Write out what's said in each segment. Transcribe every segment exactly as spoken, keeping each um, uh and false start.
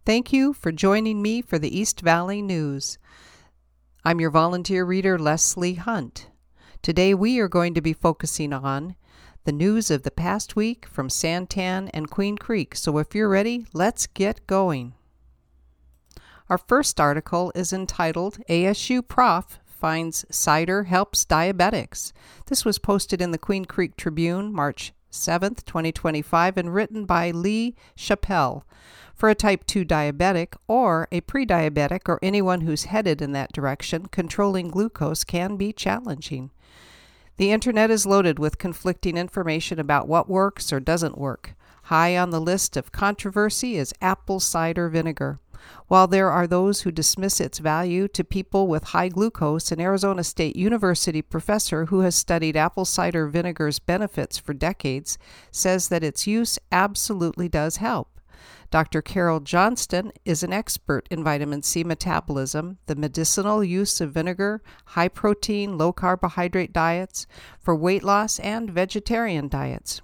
Thank you for joining me for the East Valley News. I'm your volunteer reader, Leslie Hunt. Today we are going to be focusing on the news of the past week from Santan and Queen Creek. So if you're ready, let's get going. Our first article is entitled, A S U Prof Finds Cider Helps Diabetics. This was posted in the Queen Creek Tribune, March seventh, twenty twenty-five, and written by Lee Chappell. For a type two diabetic or a pre-diabetic or anyone who's headed in that direction, controlling glucose can be challenging. The internet is loaded with conflicting information about what works or doesn't work. High on the list of controversy is apple cider vinegar. While there are those who dismiss its value to people with high glucose, an Arizona State University professor who has studied apple cider vinegar's benefits for decades says that its use absolutely does help. Doctor Carol Johnston is an expert in vitamin C metabolism, the medicinal use of vinegar, high-protein, low-carbohydrate diets, for weight loss and vegetarian diets.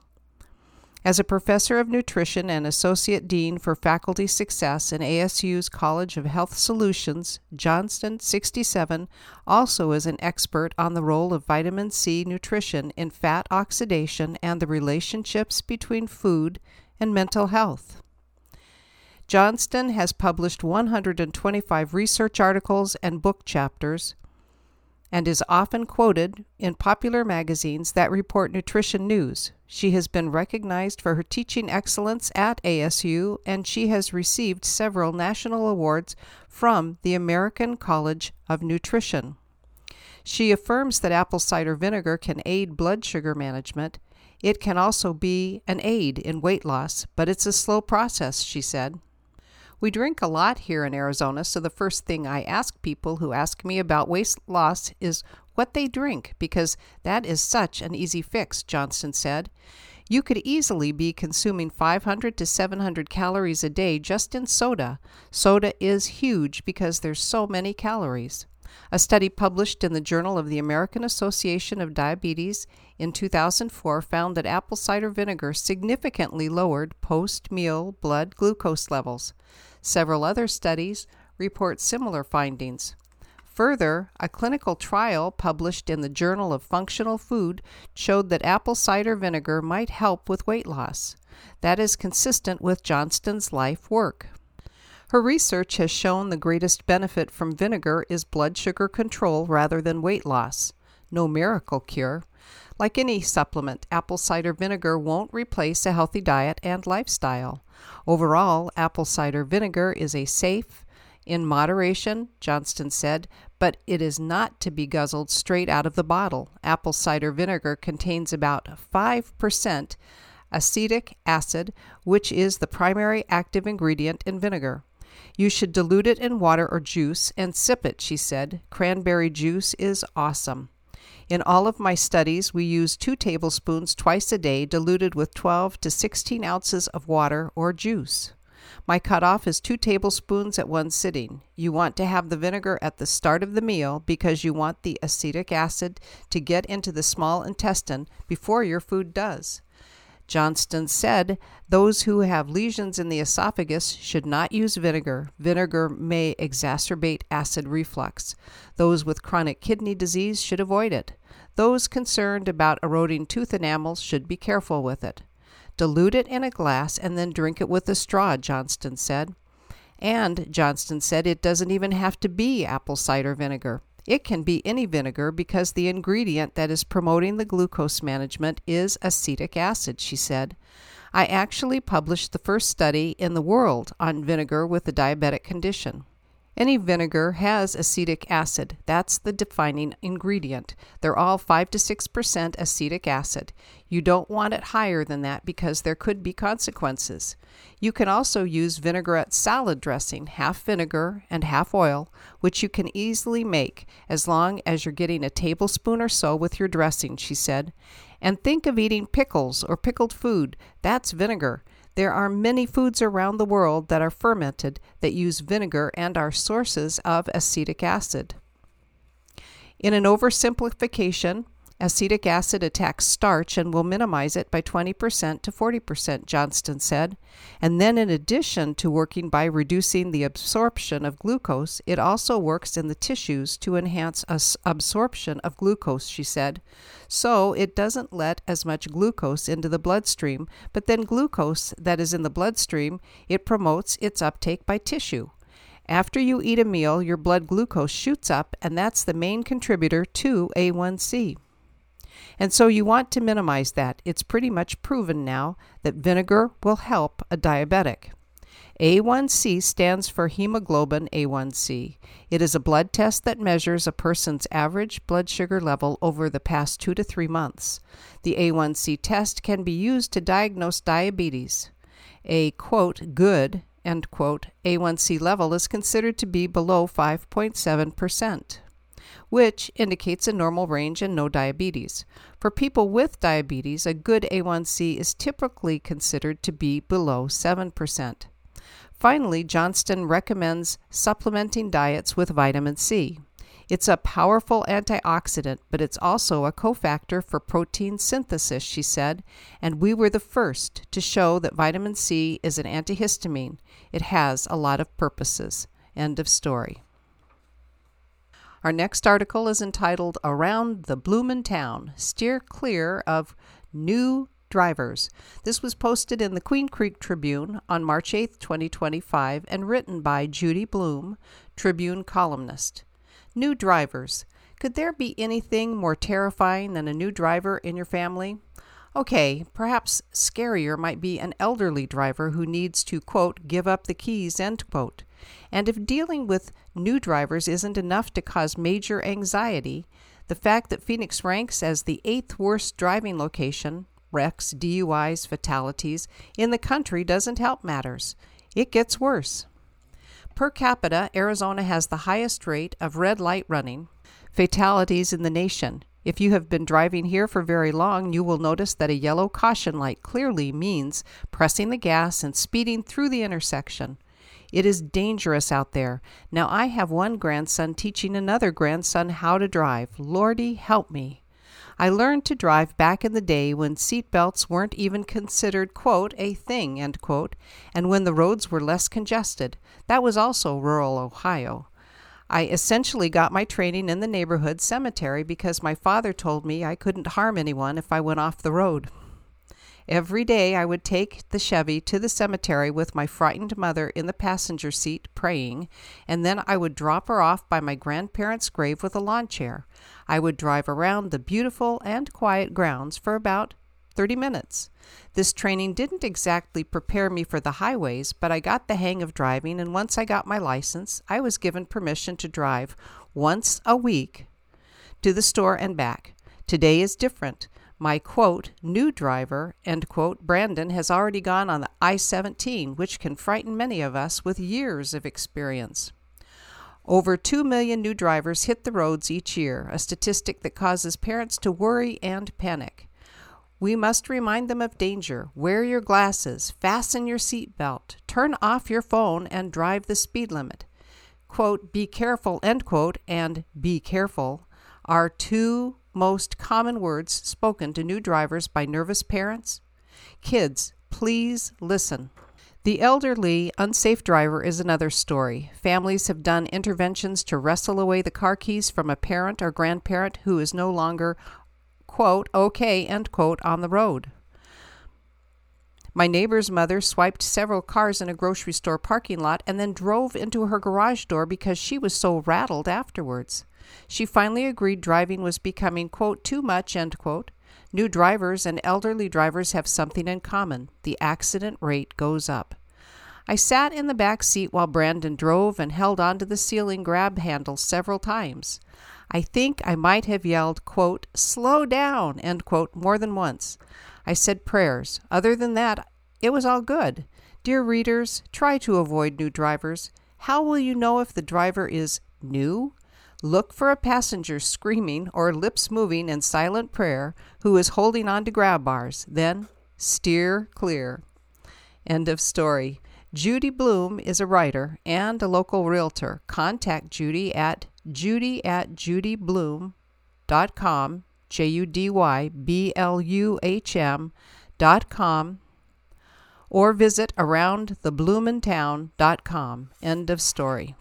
As a professor of nutrition and associate dean for faculty success in A S U's College of Health Solutions, Johnston, sixty-seven, also is an expert on the role of vitamin C nutrition in fat oxidation and the relationships between food and mental health. Johnston has published one hundred twenty-five research articles and book chapters and is often quoted in popular magazines that report nutrition news. She has been recognized for her teaching excellence at A S U, and she has received several national awards from the American College of Nutrition. She affirms that apple cider vinegar can aid blood sugar management. It can also be an aid in weight loss, but it's a slow process, she said. We drink a lot here in Arizona, so the first thing I ask people who ask me about weight loss is what they drink, because that is such an easy fix, Johnston said. You could easily be consuming five hundred to seven hundred calories a day just in soda. Soda is huge because there's so many calories. A study published in the Journal of the American Association of Diabetes in two thousand four found that apple cider vinegar significantly lowered post-meal blood glucose levels. Several other studies report similar findings. Further, a clinical trial published in the Journal of Functional Food showed that apple cider vinegar might help with weight loss. That is consistent with Johnston's life work. Her research has shown the greatest benefit from vinegar is blood sugar control rather than weight loss. No miracle cure. Like any supplement, apple cider vinegar won't replace a healthy diet and lifestyle. Overall, apple cider vinegar is a safe, in moderation, Johnston said, but it is not to be guzzled straight out of the bottle. Apple cider vinegar contains about five percent acetic acid, which is the primary active ingredient in vinegar. You should dilute it in water or juice and sip it, she said. Cranberry juice is awesome. In all of my studies, we use two tablespoons twice a day, diluted with twelve to sixteen ounces of water or juice. My cutoff is two tablespoons at one sitting. You want to have the vinegar at the start of the meal because you want the acetic acid to get into the small intestine before your food does. Johnston said those who have lesions in the esophagus should not use vinegar. Vinegar may exacerbate acid reflux. Those with chronic kidney disease should avoid it. Those concerned about eroding tooth enamels should be careful with it. Dilute it in a glass and then drink it with a straw, Johnston said. And Johnston said it doesn't even have to be apple cider vinegar. It can be any vinegar because the ingredient that is promoting the glucose management is acetic acid, she said. I actually published the first study in the world on vinegar with a diabetic condition. Any vinegar has acetic acid. That's the defining ingredient. They're all five to six percent acetic acid. You don't want it higher than that because there could be consequences. You can also use vinaigrette salad dressing, half vinegar and half oil, which you can easily make as long as you're getting a tablespoon or so with your dressing, she said. And think of eating pickles or pickled food. That's vinegar. There are many foods around the world that are fermented that use vinegar and are sources of acetic acid. In an oversimplification, Acetic acid attacks starch and will minimize it by twenty percent to forty percent, Johnston said. And then in addition to working by reducing the absorption of glucose, it also works in the tissues to enhance as- absorption of glucose, she said. So it doesn't let as much glucose into the bloodstream, but then glucose that is in the bloodstream, it promotes its uptake by tissue. After you eat a meal, your blood glucose shoots up, and that's the main contributor to A one C. And so you want to minimize that. It's pretty much proven now that vinegar will help a diabetic. A one C stands for hemoglobin A one C. It is a blood test that measures a person's average blood sugar level over the past two to three months. The A one C test can be used to diagnose diabetes. A, quote, good, end quote, A one C level is considered to be below five point seven percent. Which indicates a normal range and no diabetes. For people with diabetes, a good A one C is typically considered to be below seven percent. Finally, Johnston recommends supplementing diets with vitamin C. It's a powerful antioxidant, but it's also a cofactor for protein synthesis, she said, and we were the first to show that vitamin C is an antihistamine. It has a lot of purposes. End of story. Our next article is entitled Around the Bloomin' Town, Steer Clear of New Drivers. This was posted in the Queen Creek Tribune on March eighth, twenty twenty-five, and written by Judy Bloom, Tribune columnist. New drivers. Could there be anything more terrifying than a new driver in your family? Okay, perhaps scarier might be an elderly driver who needs to, quote, give up the keys, end quote. And if dealing with new drivers isn't enough to cause major anxiety, the fact that Phoenix ranks as the eighth worst driving location, wrecks, D U Is, fatalities, in the country doesn't help matters. It gets worse. Per capita, Arizona has the highest rate of red light running fatalities in the nation. If you have been driving here for very long, you will notice that a yellow caution light clearly means pressing the gas and speeding through the intersection. It is dangerous out there. Now, I have one grandson teaching another grandson how to drive. Lordy, help me. I learned to drive back in the day when seat belts weren't even considered, quote, a thing, end quote, and when the roads were less congested. That was also rural Ohio. I essentially got my training in the neighborhood cemetery because my father told me I couldn't harm anyone if I went off the road. Every day I would take the Chevy to the cemetery with my frightened mother in the passenger seat praying, and then I would drop her off by my grandparents' grave with a lawn chair. I would drive around the beautiful and quiet grounds for about thirty minutes. This training didn't exactly prepare me for the highways, but I got the hang of driving, and once I got my license, I was given permission to drive once a week to the store and back. Today is different. My, quote, new driver, end quote, Brandon, has already gone on the I seventeen, which can frighten many of us with years of experience. Over two million new drivers hit the roads each year, a statistic that causes parents to worry and panic. We must remind them of danger. Wear your glasses, fasten your seatbelt, turn off your phone, and drive the speed limit. Quote, be careful, end quote, and be careful are two most common words spoken to new drivers by nervous parents. Kids, please listen. The elderly, unsafe driver is another story. Families have done interventions to wrestle away the car keys from a parent or grandparent who is no longer, quote, okay, end quote, on the road. My neighbor's mother swiped several cars in a grocery store parking lot and then drove into her garage door because she was so rattled afterwards. She finally agreed driving was becoming, quote, too much, end quote. New drivers and elderly drivers have something in common. The accident rate goes up. I sat in the back seat while Brandon drove and held onto the ceiling grab handle several times. I think I might have yelled, quote, slow down, end quote, more than once. I said prayers. Other than that, it was all good. Dear readers, try to avoid new drivers. How will you know if the driver is new? Look for a passenger screaming or lips moving in silent prayer who is holding on to grab bars. Then steer clear. End of story. Judy Bloom is a writer and a local realtor. Contact Judy at judy at judybloom dot com, J U D Y B L U H M dot com, or visit around the bloomin' town dot com. End of story.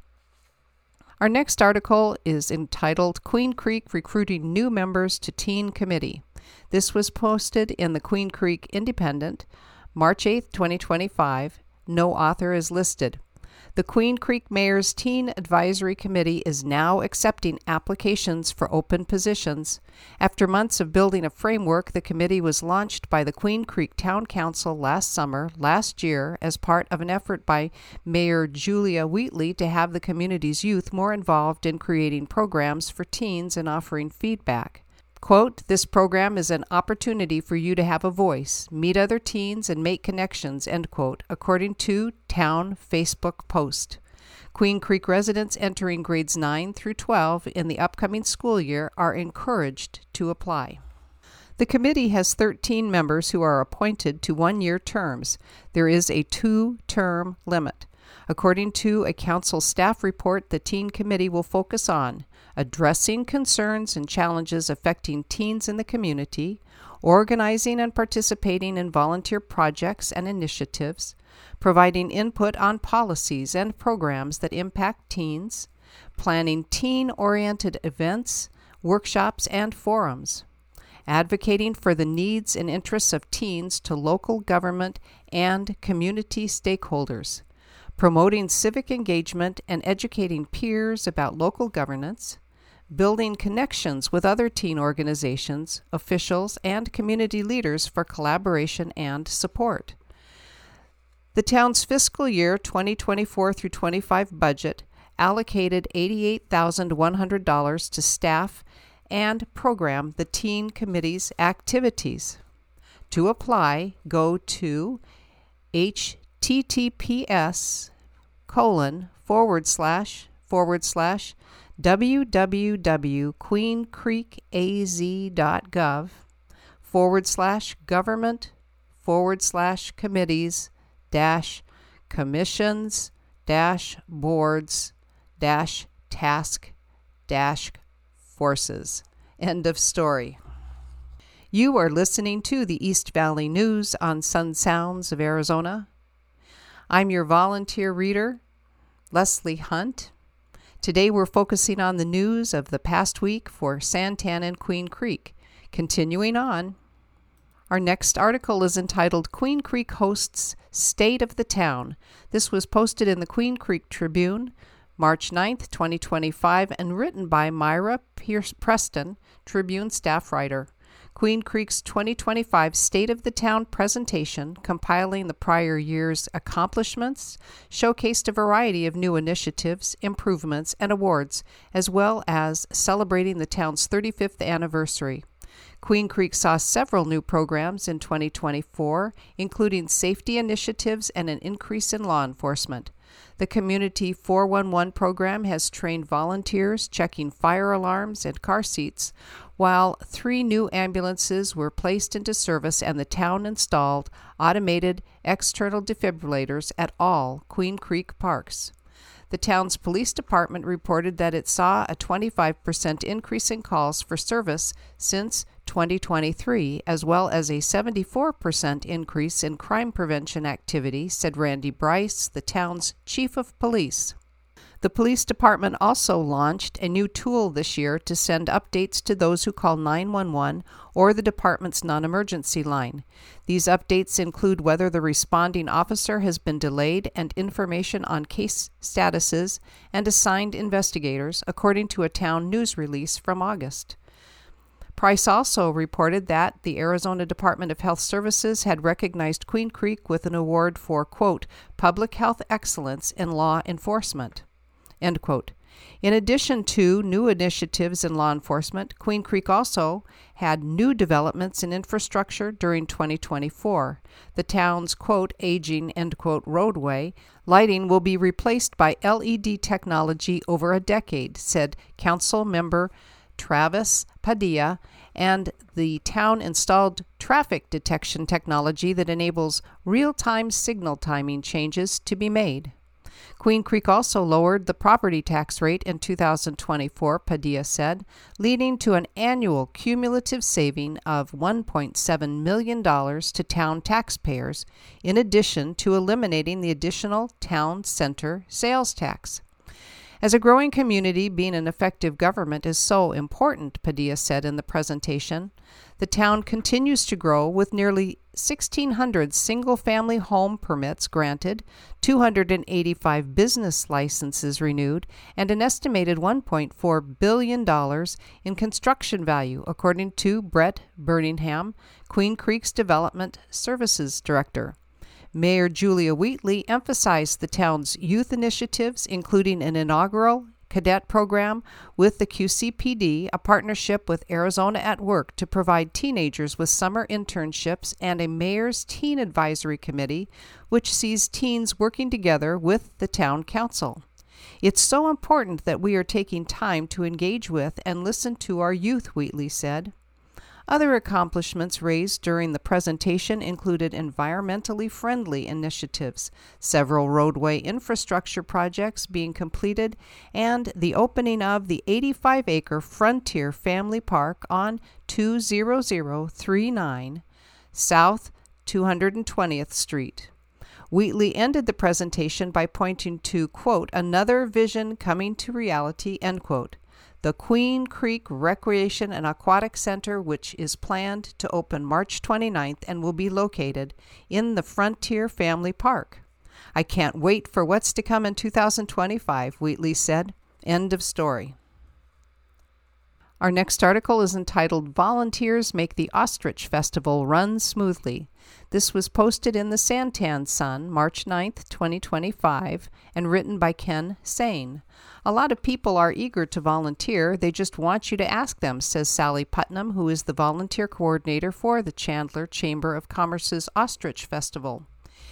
Our next article is entitled Queen Creek Recruiting New Members to Teen Committee. This was posted in the Queen Creek Independent, March eighth, twenty twenty-five. No author is listed. The Queen Creek Mayor's Teen Advisory Committee is now accepting applications for open positions. After months of building a framework, the committee was launched by the Queen Creek Town Council last summer, last year, as part of an effort by Mayor Julia Wheatley to have the community's youth more involved in creating programs for teens and offering feedback. Quote, "This program is an opportunity for you to have a voice, meet other teens, and make connections," end quote, according to town Facebook post. Queen Creek residents entering grades nine through twelve in the upcoming school year are encouraged to apply. The committee has thirteen members who are appointed to one-year terms. There is a two-term limit. According to a council staff report, the teen committee will focus on addressing concerns and challenges affecting teens in the community, organizing and participating in volunteer projects and initiatives, providing input on policies and programs that impact teens, planning teen-oriented events, workshops, and forums, advocating for the needs and interests of teens to local government and community stakeholders, promoting civic engagement and educating peers about local governance, building connections with other teen organizations, officials, and community leaders for collaboration and support. The town's fiscal year twenty twenty-four through twenty-five budget allocated eighty-eight thousand one hundred dollars to staff and program the teen committee's activities. To apply, go to https colon forward slash forward slash www.queencreekaz.gov forward slash government forward slash committees dash commissions dash boards dash task dash forces. End of story. You are listening to the East Valley News on Sun Sounds of Arizona. I'm your volunteer reader, Leslie Hunt. Today we're focusing on the news of the past week for Santan and Queen Creek. Continuing on, our next article is entitled Queen Creek Hosts State of the Town. This was posted in the Queen Creek Tribune, March ninth, twenty twenty-five, and written by Myra Pierce Preston, Tribune staff writer. Queen Creek's twenty twenty-five State of the Town presentation, compiling the prior year's accomplishments, showcased a variety of new initiatives, improvements, and awards, as well as celebrating the town's thirty-fifth anniversary. Queen Creek saw several new programs in twenty twenty-four, including safety initiatives and an increase in law enforcement. The Community four one one program has trained volunteers checking fire alarms and car seats, while three new ambulances were placed into service and the town installed automated external defibrillators at all Queen Creek parks. The town's police department reported that it saw a twenty-five percent increase in calls for service since twenty twenty-three, as well as a seventy-four percent increase in crime prevention activity, said Randy Bryce, the town's chief of police. The police department also launched a new tool this year to send updates to those who call nine one one or the department's non-emergency line. These updates include whether the responding officer has been delayed and information on case statuses and assigned investigators, according to a town news release from August. Price also reported that the Arizona Department of Health Services had recognized Queen Creek with an award for, quote, public health excellence in law enforcement. End quote. In addition to new initiatives in law enforcement, Queen Creek also had new developments in infrastructure during twenty twenty-four. The town's, quote, aging, end quote, roadway lighting will be replaced by L E D technology over a decade, said Council Member Travis Padilla, and the town installed traffic detection technology that enables real-time signal timing changes to be made. Queen Creek also lowered the property tax rate in two thousand twenty-four, Padilla said, leading to an annual cumulative saving of one point seven million dollars to town taxpayers, in addition to eliminating the additional town center sales tax. As a growing community, being an effective government is so important, Padilla said in the presentation. The town continues to grow with nearly sixteen hundred single-family home permits granted, two hundred eighty-five business licenses renewed, and an estimated one point four billion dollars in construction value, according to Brett Birmingham, Queen Creek's Development Services Director. Mayor Julia Wheatley emphasized the town's youth initiatives, including an inaugural cadet program with the Q C P D, a partnership with Arizona at Work to provide teenagers with summer internships, and a Mayor's Teen Advisory Committee, which sees teens working together with the town council. It's so important that we are taking time to engage with and listen to our youth, Wheatley said. Other accomplishments raised during the presentation included environmentally friendly initiatives, several roadway infrastructure projects being completed, and the opening of the eighty-five acre Frontier Family Park on two thousand thirty-nine South two hundred twentieth Street. Wheatley ended the presentation by pointing to, quote, another vision coming to reality, end quote. The Queen Creek Recreation and Aquatic Center, which is planned to open March twenty-ninth and will be located in the Frontier Family Park. I can't wait for what's to come in two thousand twenty-five, Wheatley said. End of story. Our next article is entitled Volunteers Make the Ostrich Festival Run Smoothly. This was posted in the Santan Sun, March ninth, twenty twenty-five, and written by Ken Sane. A lot of people are eager to volunteer. They just want you to ask them, says Sally Putnam, who is the volunteer coordinator for the Chandler Chamber of Commerce's Ostrich Festival.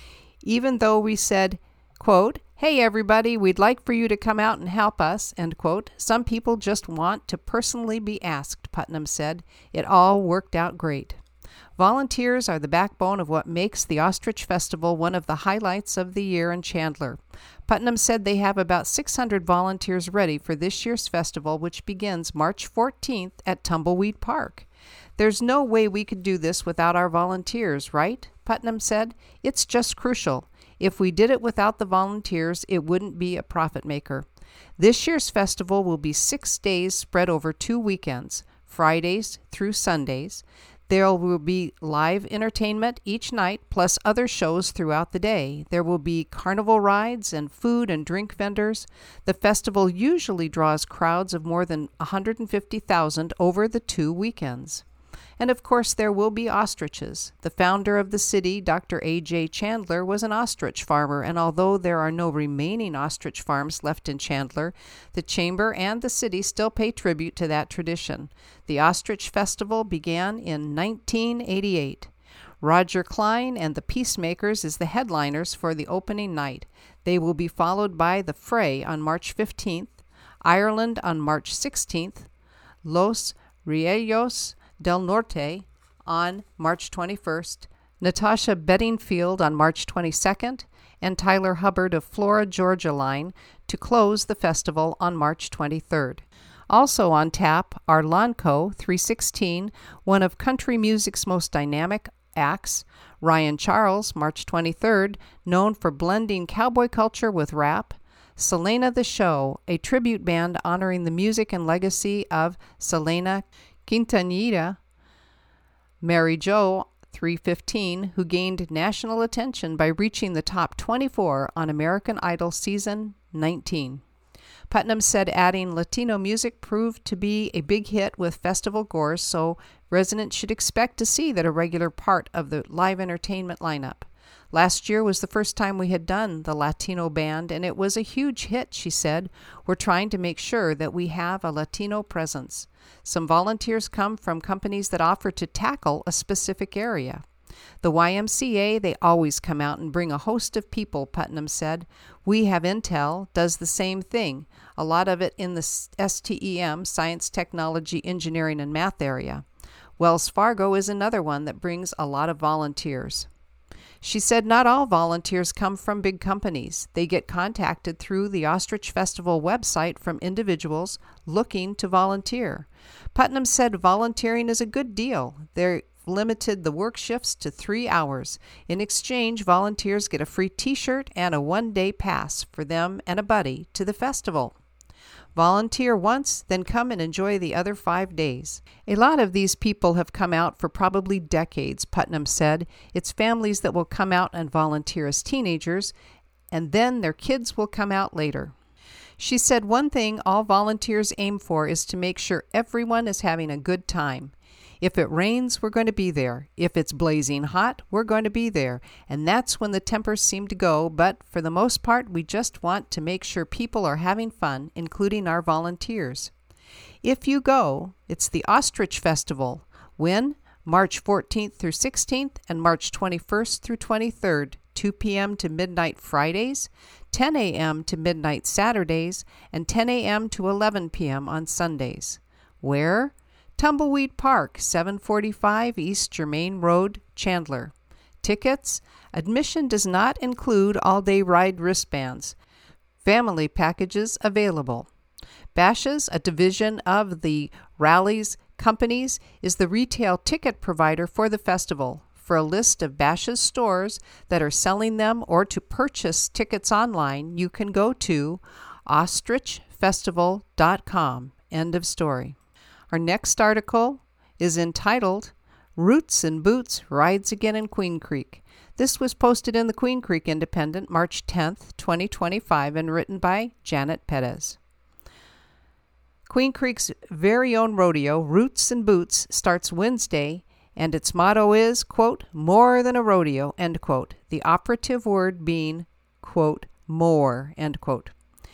Even though we said, quote, hey everybody, we'd like for you to come out and help us, end quote, some people just want to personally be asked, Putnam said. It all worked out great. Volunteers are the backbone of what makes the Ostrich Festival one of the highlights of the year in Chandler. Putnam said they have about six hundred volunteers ready for this year's festival, which begins March fourteenth at Tumbleweed Park. There's no way we could do this without our volunteers, right? Putnam said. It's just crucial. If we did it without the volunteers, it wouldn't be a profit maker. This year's festival will be six days spread over two weekends, Fridays through Sundays. There will be live entertainment each night, plus other shows throughout the day. There will be carnival rides and food and drink vendors. The festival usually draws crowds of more than one hundred fifty thousand over the two weekends. And of course, there will be ostriches. The founder of the city, Doctor A J Chandler, was an ostrich farmer, and although there are no remaining ostrich farms left in Chandler, the chamber and the city still pay tribute to that tradition. The Ostrich Festival began in nineteen eighty-eight. Roger Klein and the Peacemakers is the headliners for the opening night. They will be followed by The Fray on March fifteenth, Ireland on March sixteenth, Los Riellos del Norte on March twenty-first, Natasha Bedingfield on March twenty-second, and Tyler Hubbard of Flora Georgia Line to close the festival on March twenty-third. Also on tap are Lonco three sixteen, one of country music's most dynamic acts, Ryan Charles, March twenty-third, known for blending cowboy culture with rap, Selena the Show, a tribute band honoring the music and legacy of Selena Quintanilla, Mary Jo, three fifteen, who gained national attention by reaching the top twenty-four on American Idol Season nineteen. Putnam said adding Latino music proved to be a big hit with festival goers, so residents should expect to see that a regular part of the live entertainment lineup. Last year was the first time we had done the Latino band, and it was a huge hit, she said. We're trying to make sure that we have a Latino presence. Some volunteers come from companies that offer to tackle a specific area. The Y M C A, they always come out and bring a host of people, Putnam said. We have Intel, does the same thing, a lot of it in the S T E M, Science, Technology, Engineering, and Math area. Wells Fargo is another one that brings a lot of volunteers. She said not all volunteers come from big companies. They get contacted through the Ostrich Festival website from individuals looking to volunteer. Putnam said volunteering is a good deal. They're limited the work shifts to three hours. In exchange, volunteers get a free t-shirt and a one-day pass for them and a buddy to the festival. Volunteer once, then come and enjoy the other five days. A lot of these people have come out for probably decades, Putnam said. It's families that will come out and volunteer as teenagers, and then their kids will come out later. She said one thing all volunteers aim for is to make sure everyone is having a good time. If it rains, we're going to be there. If it's blazing hot, we're going to be there. And that's when the tempers seem to go, but for the most part, we just want to make sure people are having fun, including our volunteers. If you go, it's the Ostrich Festival. When? March fourteenth through sixteenth and March twenty-first through twenty-third, two p.m. to midnight Fridays, ten a.m. to midnight Saturdays, and ten a.m. to eleven p.m. on Sundays. Where? Tumbleweed Park, seven forty-five East Germain Road, Chandler. Tickets? Admission does not include all-day ride wristbands. Family packages available. Bashas', a division of the Rallies Companies, is the retail ticket provider for the festival. For a list of Bashas' stores that are selling them or to purchase tickets online, you can go to ostrich festival dot com. End of story. Our next article is entitled, Roots and Boots Rides Again in Queen Creek. This was posted in the Queen Creek Independent, March tenth, twenty twenty-five, and written by Janet Perez. Queen Creek's very own rodeo, Roots and Boots, starts Wednesday, and its motto is, quote, more than a rodeo, end quote, the operative word being, quote, more, end quote.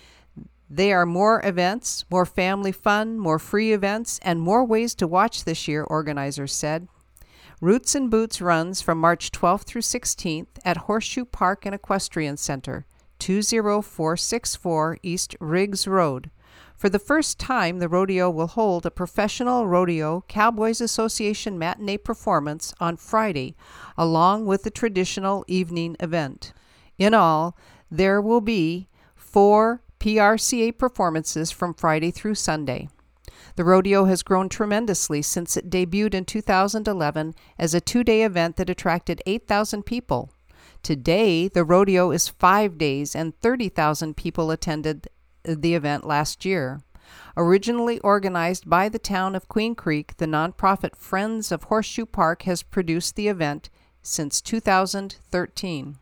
There are more events, more family fun, more free events, and more ways to watch this year, organizers said. Roots and Boots runs from March twelfth through sixteenth at Horseshoe Park and Equestrian Center, two oh four six four East Riggs Road. For the first time, the rodeo will hold a professional rodeo Cowboys Association matinee performance on Friday, along with the traditional evening event. In all, there will be four P R C A performances from Friday through Sunday. The rodeo has grown tremendously since it debuted in two thousand eleven as a two-day event that attracted eight thousand people. Today, the rodeo is five days and thirty thousand people attended the event last year. Originally organized by the town of Queen Creek, the nonprofit Friends of Horseshoe Park has produced the event since two thousand thirteen.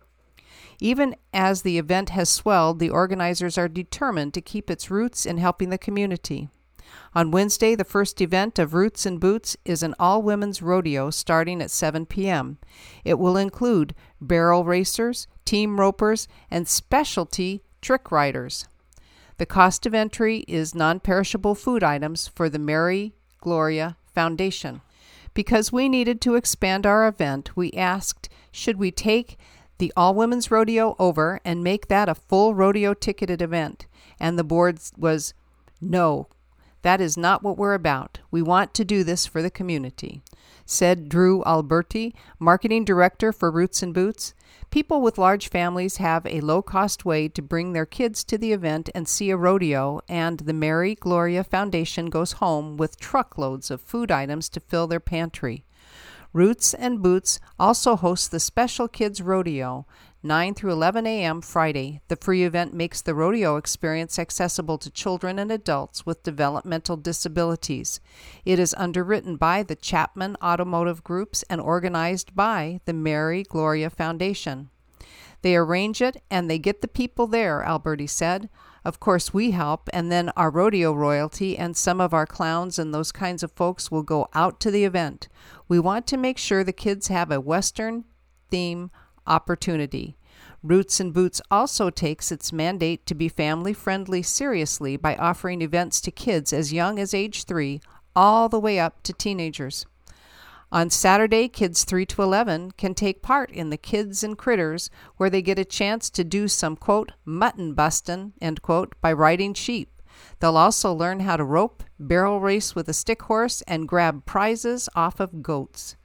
Even as the event has swelled, the organizers are determined to keep its roots in helping the community. On Wednesday, the first event of Roots and Boots is an all-women's rodeo starting at seven p.m. It will include barrel racers, team ropers, and specialty trick riders. The cost of entry is non-perishable food items for the Mary Gloria Foundation. Because we needed to expand our event, we asked, should we take the all-women's rodeo over and make that a full rodeo ticketed event? And the board was, no, that is not what we're about. We want to do this for the community, said Drew Alberti, marketing director for Roots and Boots. People with large families have a low-cost way to bring their kids to the event and see a rodeo, and the Mary Gloria Foundation goes home with truckloads of food items to fill their pantry. Roots and Boots also hosts the Special Kids Rodeo, nine through eleven a.m. Friday. The free event makes the rodeo experience accessible to children and adults with developmental disabilities. It is underwritten by the Chapman Automotive Groups and organized by the Mary Gloria Foundation. They arrange it and they get the people there, Alberti said. Of course, we help, and then our rodeo royalty and some of our clowns and those kinds of folks will go out to the event. We want to make sure the kids have a Western theme opportunity. Roots and Boots also takes its mandate to be family-friendly seriously by offering events to kids as young as age three, all the way up to teenagers. On Saturday, kids three to eleven can take part in the Kids and Critters, where they get a chance to do some, quote, mutton bustin', end quote, by riding sheep. They'll also learn how to rope, barrel race with a stick horse, and grab prizes off of goats.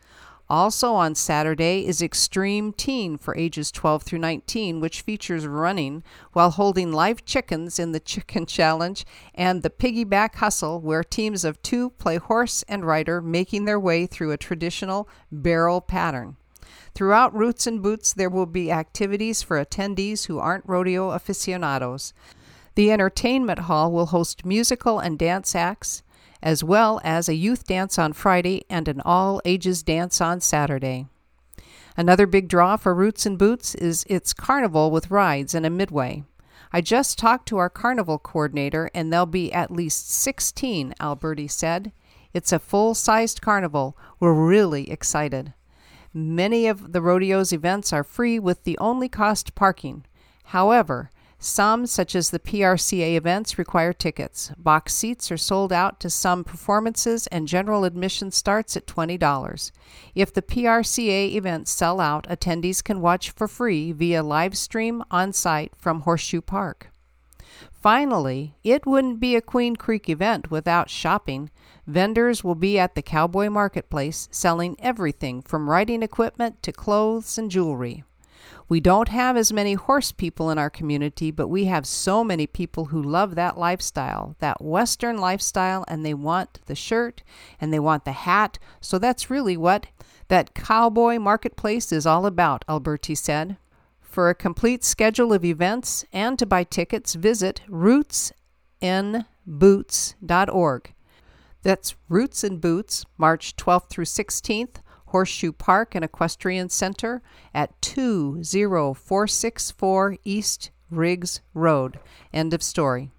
Also on Saturday is Extreme Teen for ages twelve through nineteen, which features running while holding live chickens in the Chicken Challenge, and the Piggyback Hustle, where teams of two play horse and rider, making their way through a traditional barrel pattern. Throughout Roots and Boots, there will be activities for attendees who aren't rodeo aficionados. The entertainment hall will host musical and dance acts, as well as a youth dance on Friday and an all-ages dance on Saturday. Another big draw for Roots and Boots is its carnival with rides and a midway. I just talked to our carnival coordinator, and there'll be at least sixteen, Alberti said. It's a full-sized carnival. We're really excited. Many of the rodeo's events are free with the only cost parking. However, some, such as the P R C A events, require tickets. Box seats are sold out to some performances, and general admission starts at twenty dollars. If the P R C A events sell out, attendees can watch for free via live stream on site from Horseshoe Park. Finally, it wouldn't be a Queen Creek event without shopping. Vendors will be at the Cowboy Marketplace selling everything from riding equipment to clothes and jewelry. We don't have as many horse people in our community, but we have so many people who love that lifestyle, that Western lifestyle, and they want the shirt and they want the hat. So that's really what that Cowboy Marketplace is all about, Alberti said. For a complete schedule of events and to buy tickets, visit roots n boots dot org. That's Roots and Boots, March twelfth through sixteenth, Horseshoe Park and Equestrian Center at two zero four six four East Riggs Road. End of story.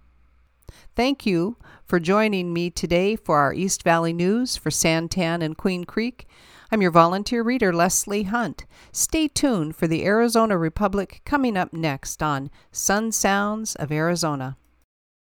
Thank you for joining me today for our East Valley News for Santan and Queen Creek. I'm your volunteer reader, Leslie Hunt. Stay tuned for the Arizona Republic coming up next on Sun Sounds of Arizona.